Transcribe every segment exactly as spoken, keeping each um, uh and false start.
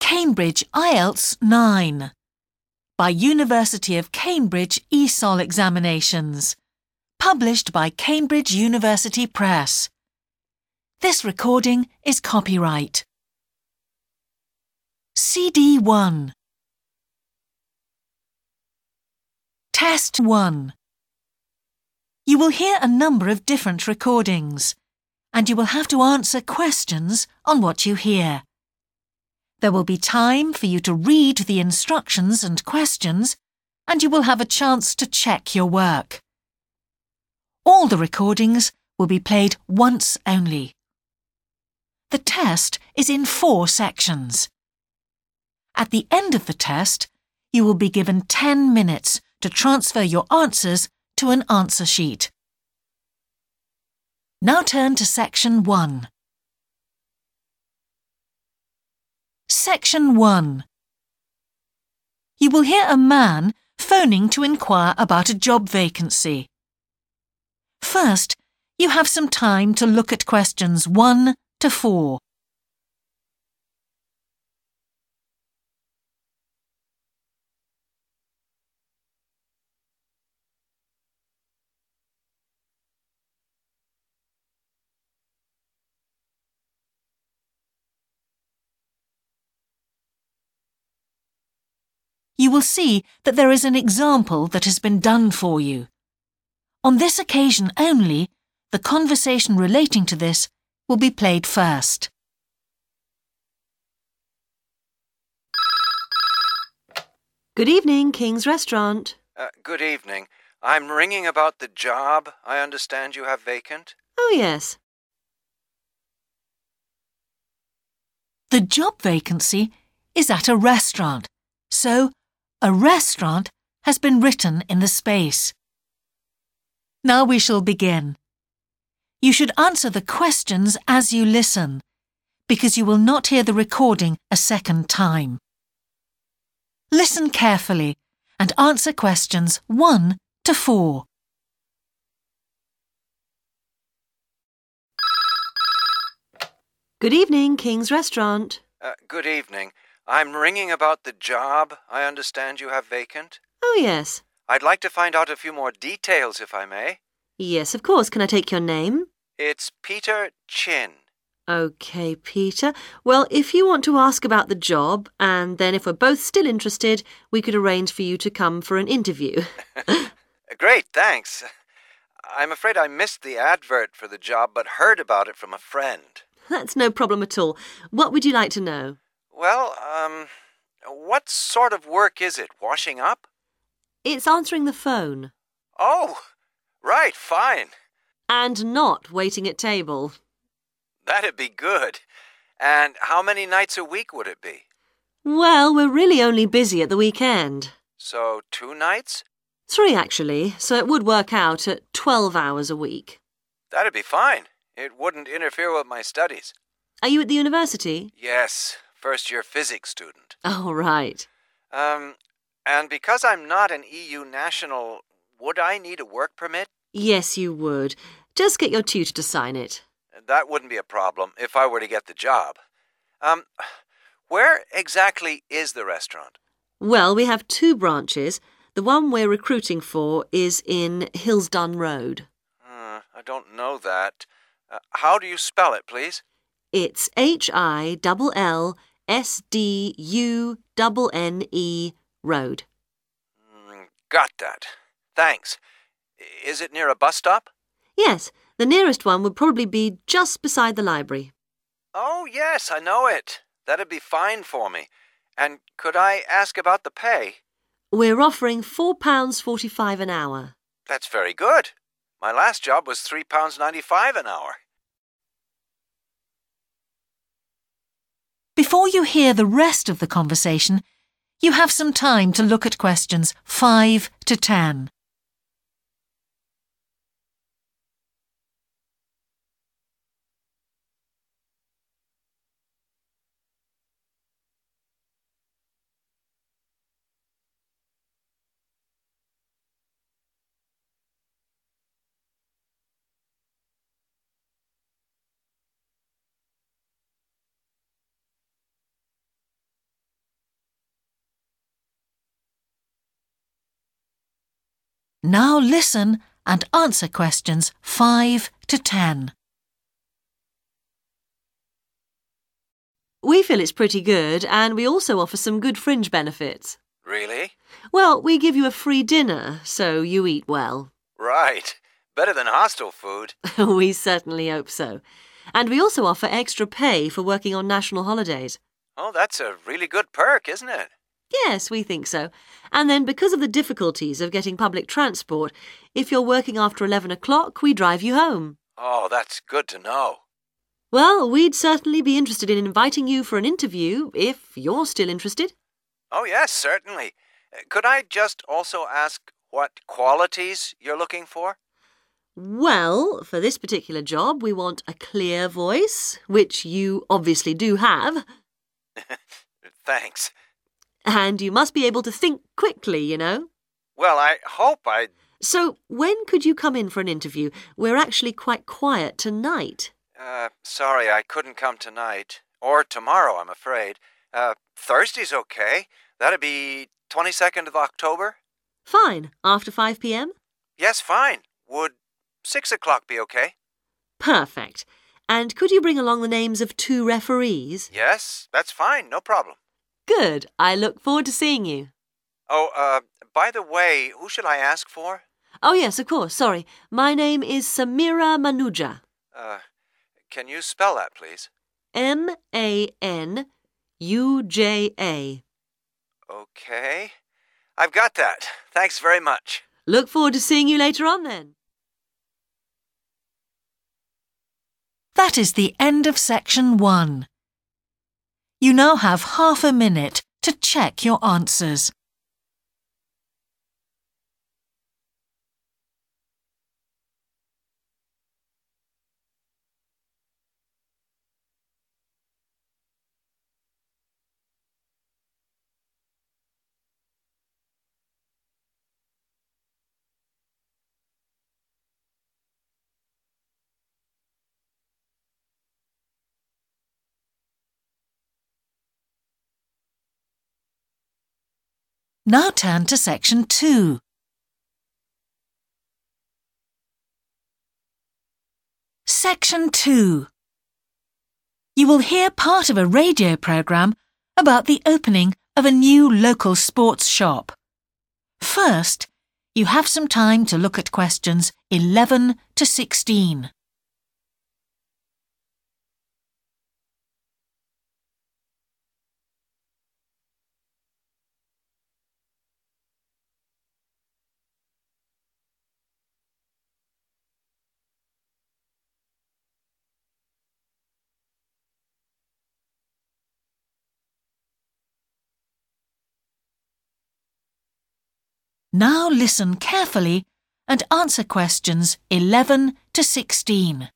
Cambridge I E L T S nine by University of Cambridge E S O L Examinations, published by Cambridge University Press. This recording is copyright. C D one. Test one. You will hear a number of different recordings, and you will have to answer questions on what you hear. There will be time for you to read the instructions and questions, and you will have a chance to check your work. All the recordings will be played once only. The test is in four sections. At the end of the test, you will be given ten minutes to transfer your answers to an answer sheet. Now turn to Section one. Section one. You will hear a man phoning to inquire about a job vacancy. First, you have some time to look at questions one to four. You will see that there is an example that has been done for you. On this occasion only, the conversation relating to this will be played first. Good evening, King's Restaurant. Uh, good evening. I'm ringing about the job I understand you have vacant. Oh, yes. The job vacancy is at a restaurant, so a restaurant has been written in the space. Now we shall begin. You should answer the questions as you listen, because you will not hear the recording a second time. Listen carefully and answer questions one to four. Good evening, King's Restaurant. Uh, good evening. I'm ringing about the job I understand you have vacant. Oh, yes. I'd like to find out a few more details, if I may. Yes, of course. Can I take your name? It's Peter Chin. OK, Peter. Well, if you want to ask about the job, and then if we're both still interested, we could arrange for you to come for an interview. Great, thanks. I'm afraid I missed the advert for the job, but heard about it from a friend. That's no problem at all. What would you like to know? Well, um, what sort of work is it? Washing up? It's answering the phone. Oh, right, fine. And not waiting at table. That'd be good. And how many nights a week would it be? Well, we're really only busy at the weekend. So, two nights? Three, actually, so it would work out at twelve hours a week. That'd be fine. It wouldn't interfere with my studies. Are you at the university? Yes, first-year physics student. Oh, right. Um, and because I'm not an E U national, would I need a work permit? Yes, you would. Just get your tutor to sign it. That wouldn't be a problem if I were to get the job. Um, where exactly is the restaurant? Well, we have two branches. The one we're recruiting for is in Hillsdon Road. Uh, I don't know that. Uh, how do you spell it, please? It's H I L L S D U N N E Road. Mm, got that. Thanks. Is it near a bus stop? Yes, the nearest one would probably be just beside the library. Oh, yes, I know it. That'd be fine for me. And could I ask about the pay? We're offering four pounds forty-five an hour. That's very good. My last job was three pounds ninety-five an hour. Before you hear the rest of the conversation, you have some time to look at questions five to ten. Now listen and answer questions five to ten. We feel it's pretty good, and we also offer some good fringe benefits. Really? Well, we give you a free dinner, so you eat well. Right. Better than hostel food. We certainly hope so. And we also offer extra pay for working on national holidays. Oh, that's a really good perk, isn't it? Yes, we think so. And then because of the difficulties of getting public transport, if you're working after eleven o'clock, we drive you home. Oh, that's good to know. Well, we'd certainly be interested in inviting you for an interview, if you're still interested. Oh, yes, certainly. Could I just also ask what qualities you're looking for? Well, for this particular job, we want a clear voice, which you obviously do have. Thanks. And you must be able to think quickly, you know. Well, I hope I... So, when could you come in for an interview? We're actually quite quiet tonight. Uh, sorry, I couldn't come tonight. Or tomorrow, I'm afraid. Uh, Thursday's okay. That'd be twenty-second of October? Fine. After five p.m? Yes, fine. Would six o'clock be okay? Perfect. And could you bring along the names of two referees? Yes, that's fine. No problem. Good. I look forward to seeing you. Oh, uh, by the way, who should I ask for? Oh, yes, of course. Sorry. My name is Samira Manuja. Uh, can you spell that, please? M A N U J A. Okay. I've got that. Thanks very much. Look forward to seeing you later on, then. That is the end of section one. You now have half a minute to check your answers. Now turn to section two. Section two. You will hear part of a radio programme about the opening of a new local sports shop. First, you have some time to look at questions eleven to sixteen. Now listen carefully and answer questions eleven to sixteen.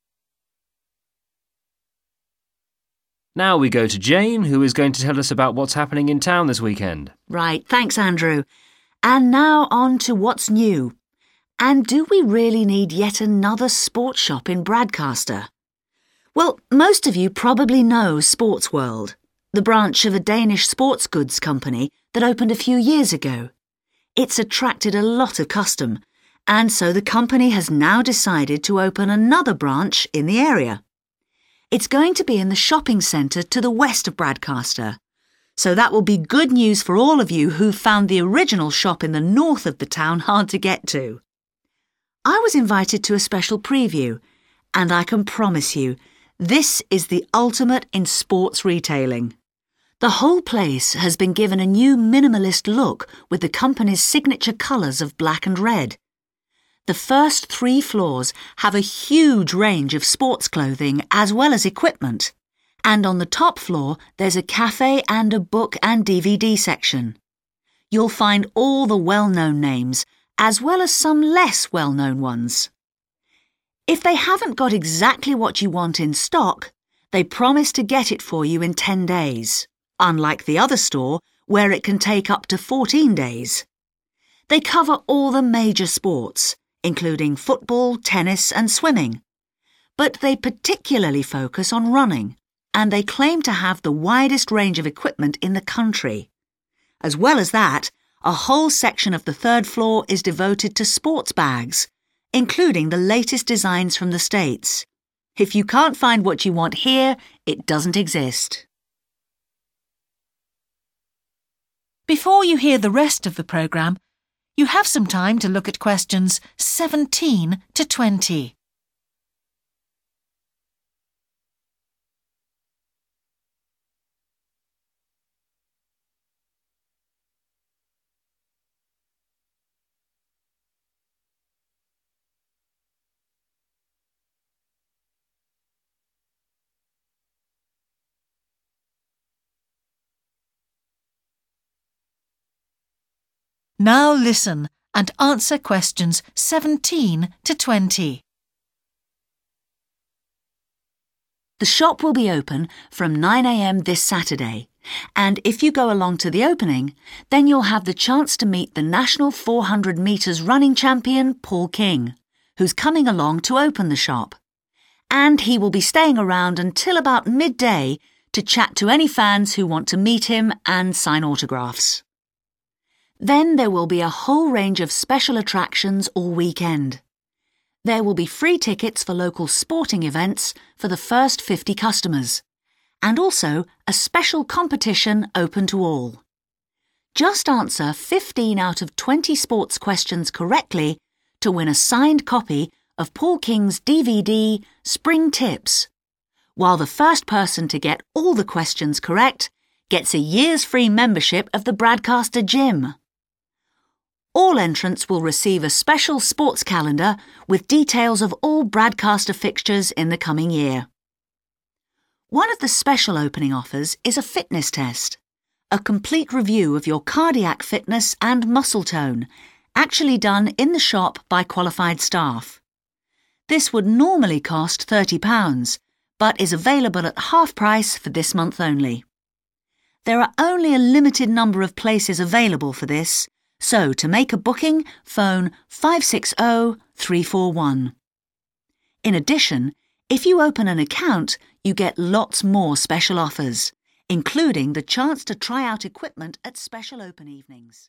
Now we go to Jane, who is going to tell us about what's happening in town this weekend. Right, thanks, Andrew. And now on to what's new. And do we really need yet another sports shop in Bradcaster? Well, most of you probably know Sports World, the branch of a Danish sports goods company that opened a few years ago. It's attracted a lot of custom, and so the company has now decided to open another branch in the area. It's going to be in the shopping centre to the west of Bradcaster, so that will be good news for all of you who found the original shop in the north of the town hard to get to. I was invited to a special preview, and I can promise you, this is the ultimate in sports retailing. The whole place has been given a new minimalist look with the company's signature colours of black and red. The first three floors have a huge range of sports clothing as well as equipment. And on the top floor, there's a cafe and a book and D V D section. You'll find all the well-known names, as well as some less well-known ones. If they haven't got exactly what you want in stock, they promise to get it for you in ten days. Unlike the other store, where it can take up to fourteen days. They cover all the major sports, including football, tennis and swimming. But they particularly focus on running, and they claim to have the widest range of equipment in the country. As well as that, a whole section of the third floor is devoted to sports bags, including the latest designs from the States. If you can't find what you want here, it doesn't exist. Before you hear the rest of the programme, you have some time to look at questions seventeen to twenty. Now listen and answer questions seventeen to twenty. The shop will be open from nine a m this Saturday, and if you go along to the opening, then you'll have the chance to meet the national four hundred metres running champion Paul King, who's coming along to open the shop. And he will be staying around until about midday to chat to any fans who want to meet him and sign autographs. Then there will be a whole range of special attractions all weekend. There will be free tickets for local sporting events for the first fifty customers, and also a special competition open to all. Just answer fifteen out of twenty sports questions correctly to win a signed copy of Paul King's D V D Spring Tips, while the first person to get all the questions correct gets a year's free membership of the Bradcaster Gym. All entrants will receive a special sports calendar with details of all Bradcaster fixtures in the coming year. One of the special opening offers is a fitness test, a complete review of your cardiac fitness and muscle tone, actually done in the shop by qualified staff. This would normally cost thirty pounds, but is available at half price for this month only. There are only a limited number of places available for this, so to make a booking, phone five six zero, three four one. In addition, if you open an account, you get lots more special offers, including the chance to try out equipment at special open evenings.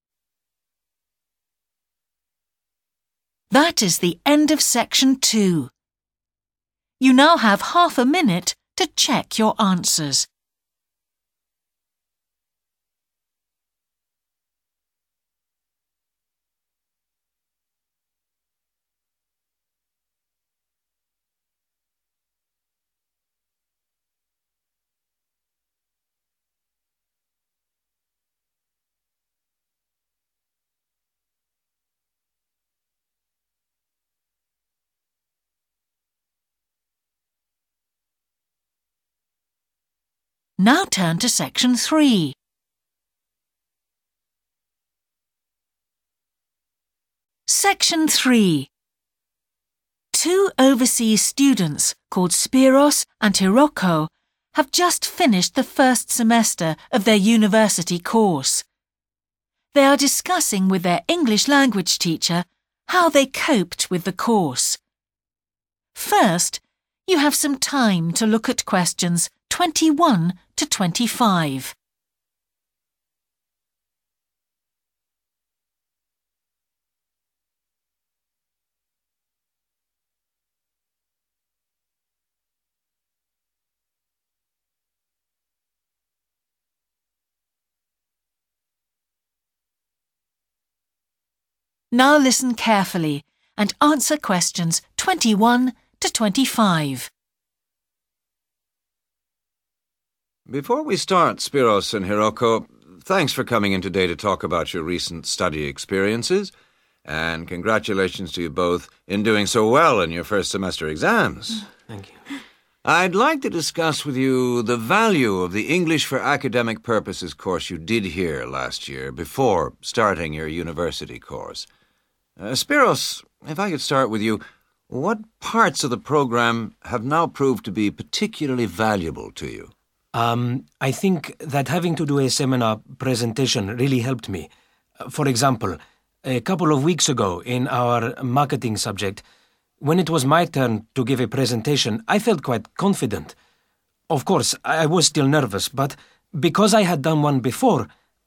That is the end of section two. You now have half a minute to check your answers. Now turn to section three. Section three. Two overseas students called Spiros and Hiroko have just finished the first semester of their university course. They are discussing with their English language teacher how they coped with the course. First, you have some time to look at questions twenty-one to twenty-five. Now listen carefully and answer questions twenty-one to twenty-five. Before we start, Spiros and Hiroko, thanks for coming in today to talk about your recent study experiences, and congratulations to you both in doing so well in your first semester exams. Thank you. I'd like to discuss with you the value of the English for Academic Purposes course you did here last year before starting your university course. Uh, Spiros, if I could start with you, what parts of the program have now proved to be particularly valuable to you? Um, I think that having to do a seminar presentation really helped me. For example, a couple of weeks ago in our marketing subject, when it was my turn to give a presentation, I felt quite confident. Of course, I was still nervous, but because I had done one before,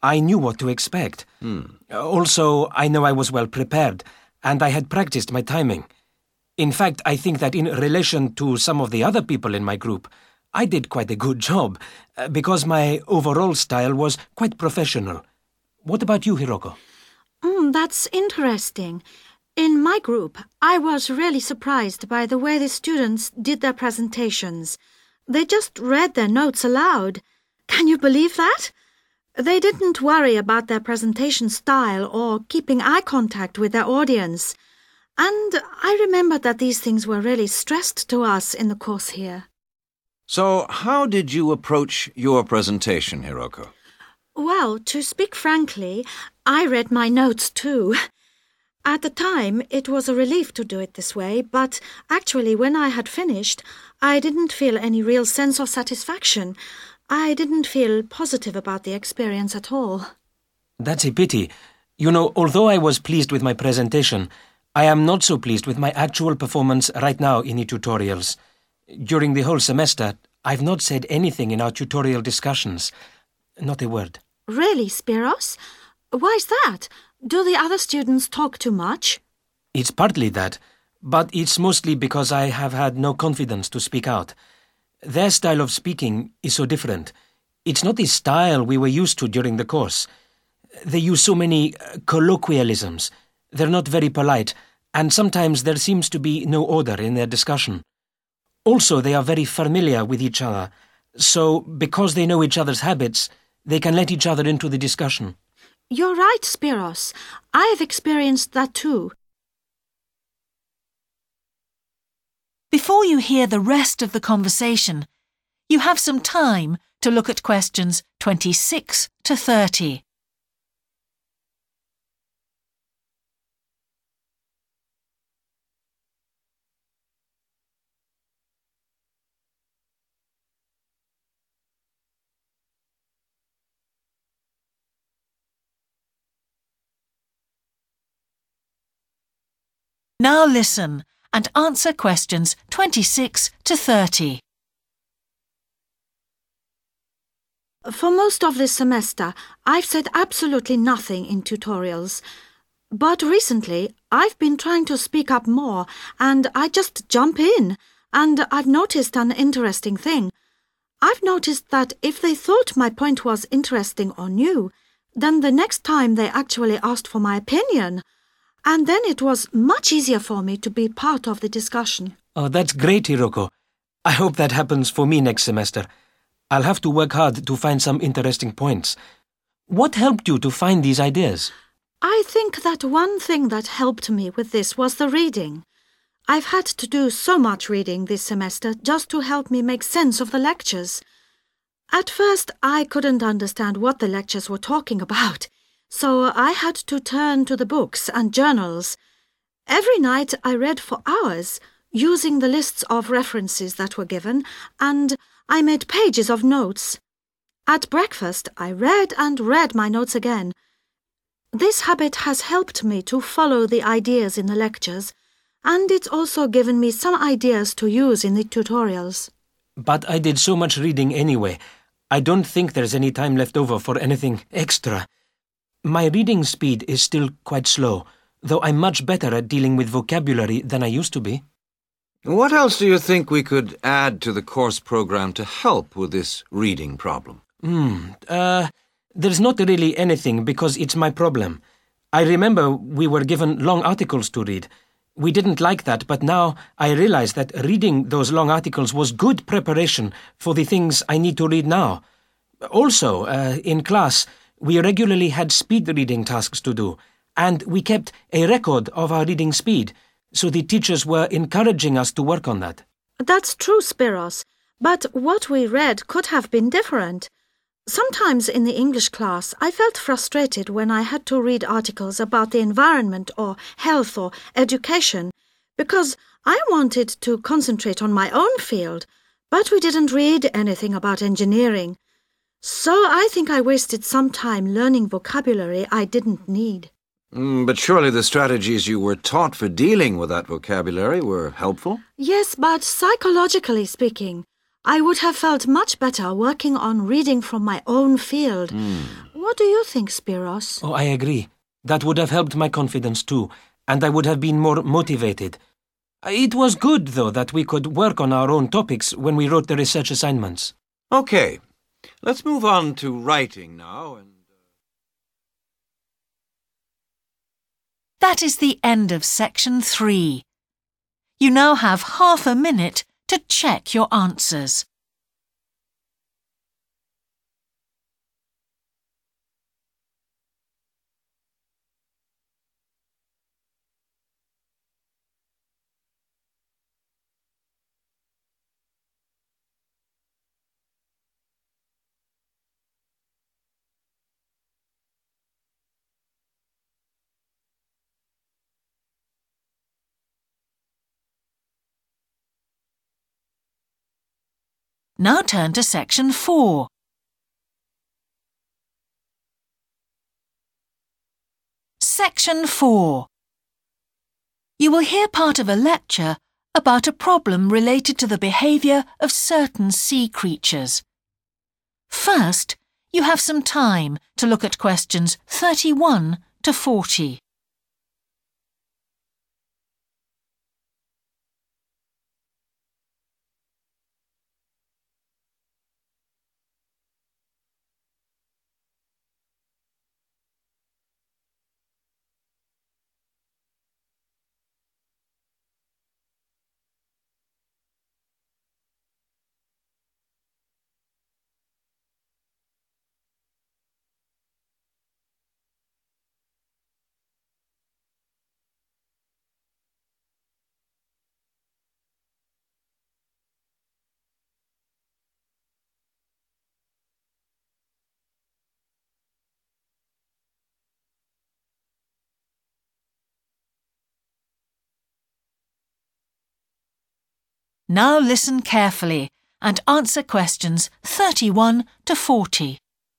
I knew what to expect. Hmm. Also, I know I was well prepared, and I had practiced my timing. In fact, I think that in relation to some of the other people in my group, I did quite a good job, uh, because my overall style was quite professional. What about you, Hiroko? Mm, that's interesting. In my group, I was really surprised by the way the students did their presentations. They just read their notes aloud. Can you believe that? They didn't worry about their presentation style or keeping eye contact with their audience. And I remembered that these things were really stressed to us in the course here. So, how did you approach your presentation, Hiroko? Well, to speak frankly, I read my notes too. At the time, it was a relief to do it this way, but actually when I had finished, I didn't feel any real sense of satisfaction. I didn't feel positive about the experience at all. That's a pity. You know, although I was pleased with my presentation, I am not so pleased with my actual performance right now in the tutorials. During the whole semester, I've not said anything in our tutorial discussions. Not a word. Really, Spiros? Why's that? Do the other students talk too much? It's partly that, but it's mostly because I have had no confidence to speak out. Their style of speaking is so different. It's not the style we were used to during the course. They use so many uh, colloquialisms. They're not very polite, and sometimes there seems to be no order in their discussion. Also, they are very familiar with each other, so because they know each other's habits, they can let each other into the discussion. You're right, Spiros. I have experienced that too. Before you hear the rest of the conversation, you have some time to look at questions twenty-six to thirty. Now listen and answer questions twenty-six to thirty. For most of this semester, I've said absolutely nothing in tutorials. But recently, I've been trying to speak up more, and I just jump in, and I've noticed an interesting thing. I've noticed that if they thought my point was interesting or new, then the next time they actually asked for my opinion. And then it was much easier for me to be part of the discussion. Oh, that's great, Hiroko. I hope that happens for me next semester. I'll have to work hard to find some interesting points. What helped you to find these ideas? I think that one thing that helped me with this was the reading. I've had to do so much reading this semester just to help me make sense of the lectures. At first, I couldn't understand what the lectures were talking about. So I had to turn to the books and journals. Every night I read for hours, using the lists of references that were given, and I made pages of notes. At breakfast I read and read my notes again. This habit has helped me to follow the ideas in the lectures, and it's also given me some ideas to use in the tutorials. But I did so much reading anyway. I don't think there's any time left over for anything extra. My reading speed is still quite slow, though I'm much better at dealing with vocabulary than I used to be. What else do you think we could add to the course program to help with this reading problem? Hmm, uh, there's not really anything because it's my problem. I remember we were given long articles to read. We didn't like that, but now I realize that reading those long articles was good preparation for the things I need to read now. Also, uh, in class, we regularly had speed reading tasks to do, and we kept a record of our reading speed, so the teachers were encouraging us to work on that. That's true, Spiros, but what we read could have been different. Sometimes in the English class, I felt frustrated when I had to read articles about the environment or health or education, because I wanted to concentrate on my own field, but we didn't read anything about engineering. So I think I wasted some time learning vocabulary I didn't need. Mm, but surely the strategies you were taught for dealing with that vocabulary were helpful? Yes, but psychologically speaking, I would have felt much better working on reading from my own field. Mm. What do you think, Spiros? Oh, I agree. That would have helped my confidence too, and I would have been more motivated. It was good, though, that we could work on our own topics when we wrote the research assignments. Okay, let's move on to writing now. And That is the end of section three. You now have half a minute to check your answers. Now turn to section four. Section four. You will hear part of a lecture about a problem related to the behaviour of certain sea creatures. First, you have some time to look at questions thirty-one to forty. Now listen carefully and answer questions thirty-one to forty.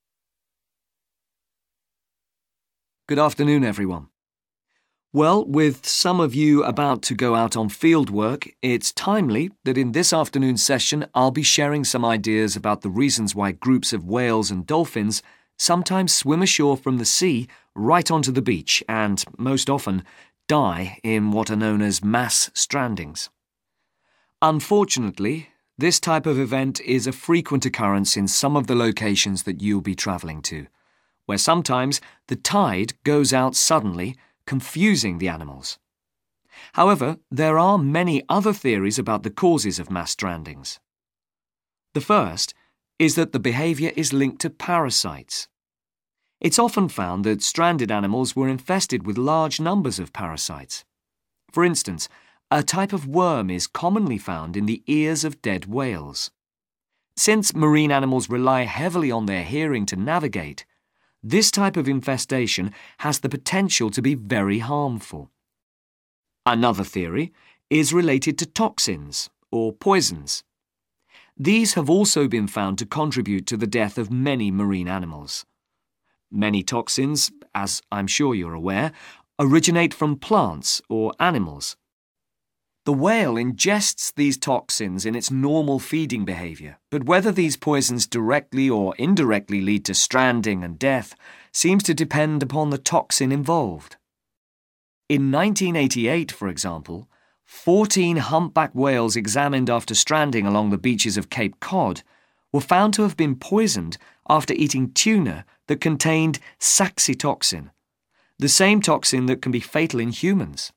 Good afternoon, everyone. Well, with some of you about to go out on field work, it's timely that in this afternoon's session I'll be sharing some ideas about the reasons why groups of whales and dolphins sometimes swim ashore from the sea right onto the beach and, most often, die in what are known as mass strandings. Unfortunately, this type of event is a frequent occurrence in some of the locations that you'll be travelling to, where sometimes the tide goes out suddenly, confusing the animals. However, there are many other theories about the causes of mass strandings. The first is that the behaviour is linked to parasites. It's often found that stranded animals were infested with large numbers of parasites. For instance, a type of worm is commonly found in the ears of dead whales. Since marine animals rely heavily on their hearing to navigate, this type of infestation has the potential to be very harmful. Another theory is related to toxins or poisons. These have also been found to contribute to the death of many marine animals. Many toxins, as I'm sure you're aware, originate from plants or animals. The whale ingests these toxins in its normal feeding behaviour, but whether these poisons directly or indirectly lead to stranding and death seems to depend upon the toxin involved. In nineteen eighty-eight, for example, fourteen humpback whales examined after stranding along the beaches of Cape Cod were found to have been poisoned after eating tuna that contained saxitoxin, the same toxin that can be fatal in humans.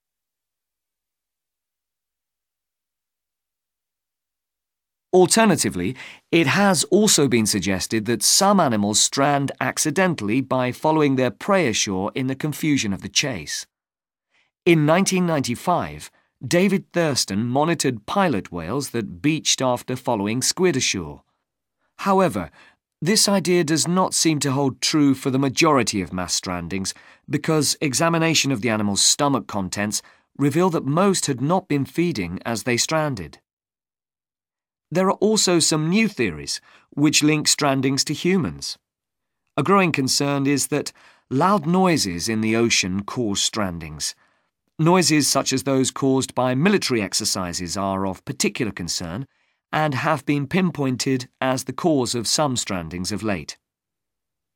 Alternatively, it has also been suggested that some animals strand accidentally by following their prey ashore in the confusion of the chase. In nineteen ninety-five, David Thurston monitored pilot whales that beached after following squid ashore. However, this idea does not seem to hold true for the majority of mass strandings because examination of the animal's stomach contents revealed that most had not been feeding as they stranded. There are also some new theories which link strandings to humans. A growing concern is that loud noises in the ocean cause strandings. Noises such as those caused by military exercises are of particular concern and have been pinpointed as the cause of some strandings of late.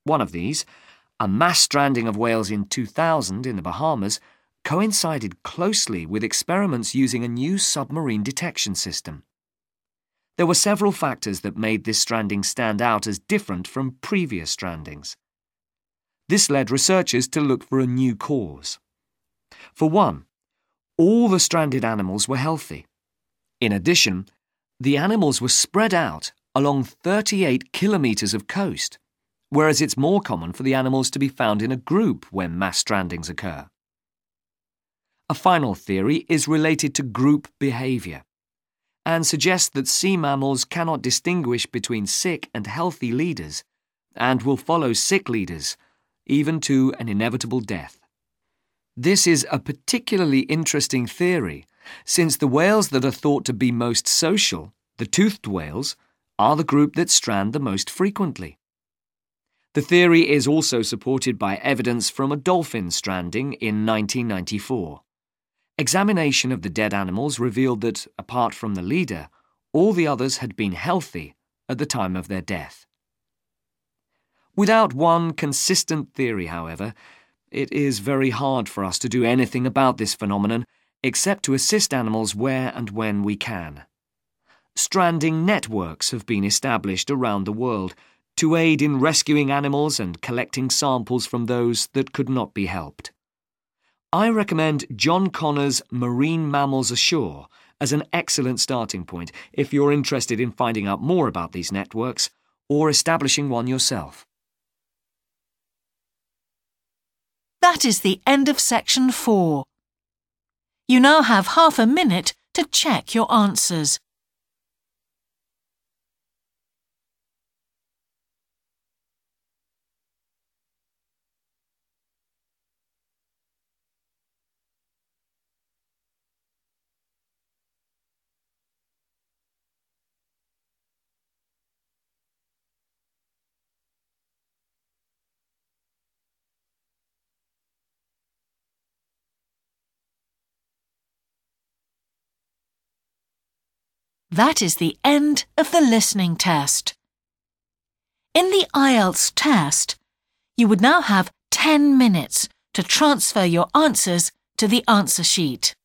One of these, a mass stranding of whales in two thousand in the Bahamas, coincided closely with experiments using a new submarine detection system. There were several factors that made this stranding stand out as different from previous strandings. This led researchers to look for a new cause. For one, all the stranded animals were healthy. In addition, the animals were spread out along thirty-eight kilometres of coast, whereas it's more common for the animals to be found in a group when mass strandings occur. A final theory is related to group behaviour and suggests that sea mammals cannot distinguish between sick and healthy leaders and will follow sick leaders, even to an inevitable death. This is a particularly interesting theory, since the whales that are thought to be most social, the toothed whales, are the group that strand the most frequently. The theory is also supported by evidence from a dolphin stranding in nineteen ninety-four. Examination of the dead animals revealed that, apart from the leader, all the others had been healthy at the time of their death. Without one consistent theory, however, it is very hard for us to do anything about this phenomenon except to assist animals where and when we can. Stranding networks have been established around the world to aid in rescuing animals and collecting samples from those that could not be helped. I recommend John Connor's Marine Mammals Ashore as an excellent starting point if you're interested in finding out more about these networks or establishing one yourself. That is the end of section four. You now have half a minute to check your answers. That is the end of the listening test. In the I E L T S test, you would now have ten minutes to transfer your answers to the answer sheet.